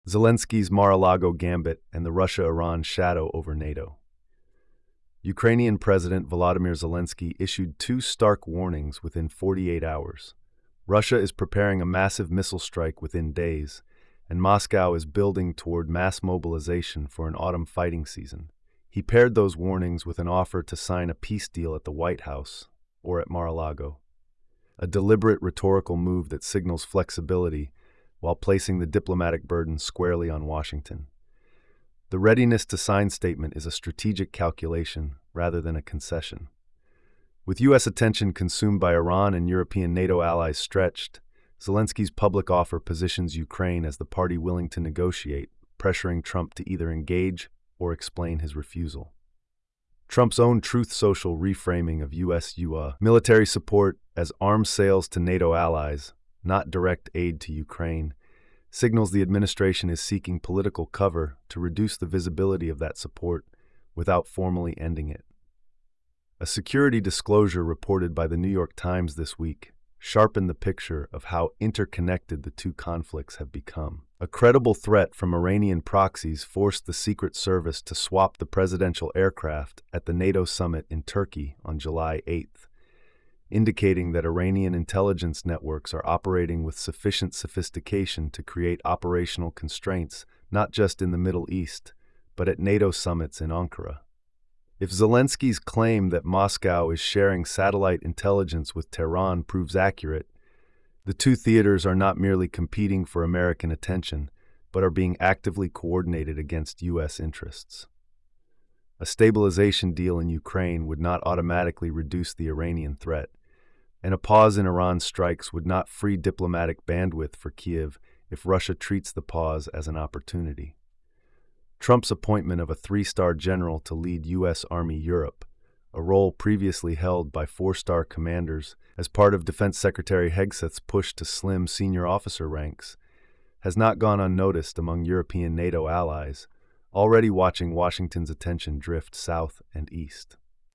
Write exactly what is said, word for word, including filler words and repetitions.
Zelensky's Mar-a-Lago gambit and the Russia-Iran shadow over NATO. Ukrainian President Volodymyr Zelensky issued two stark warnings within forty-eight hours. Russia is preparing a massive missile strike within days, and Moscow is building toward mass mobilization for an autumn fighting season. He paired those warnings with an offer to sign a peace deal at the White House or at Mar-a-Lago, a deliberate rhetorical move that signals flexibility while placing the diplomatic burden squarely on Washington. The readiness to sign statement is a strategic calculation rather than a concession. With U S attention consumed by Iran and European NATO allies stretched, Zelensky's public offer positions Ukraine as the party willing to negotiate, pressuring Trump to either engage or explain his refusal. Trump's own Truth Social reframing of U S U A military support as arms sales to NATO allies, not direct aid to Ukraine, signals the administration is seeking political cover to reduce the visibility of that support without formally ending it. A security disclosure reported by the New York Times this week sharpened the picture of how interconnected the two conflicts have become. A credible threat from Iranian proxies forced the Secret Service to swap the presidential aircraft at the NATO summit in Turkey on July eighth, indicating that Iranian intelligence networks are operating with sufficient sophistication to create operational constraints not just in the Middle East, but at NATO summits in Ankara. If Zelensky's claim that Moscow is sharing satellite intelligence with Tehran proves accurate, the two theaters are not merely competing for American attention, but are being actively coordinated against U S interests. A stabilization deal in Ukraine would not automatically reduce the Iranian threat, and a pause in Iran's strikes would not free diplomatic bandwidth for Kiev if Russia treats the pause as an opportunity. Trump's appointment of a three-star general to lead U S Army Europe, a role previously held by four-star commanders as part of Defense Secretary Hegseth's push to slim senior officer ranks, has not gone unnoticed among European NATO allies, already watching Washington's attention drift south and east.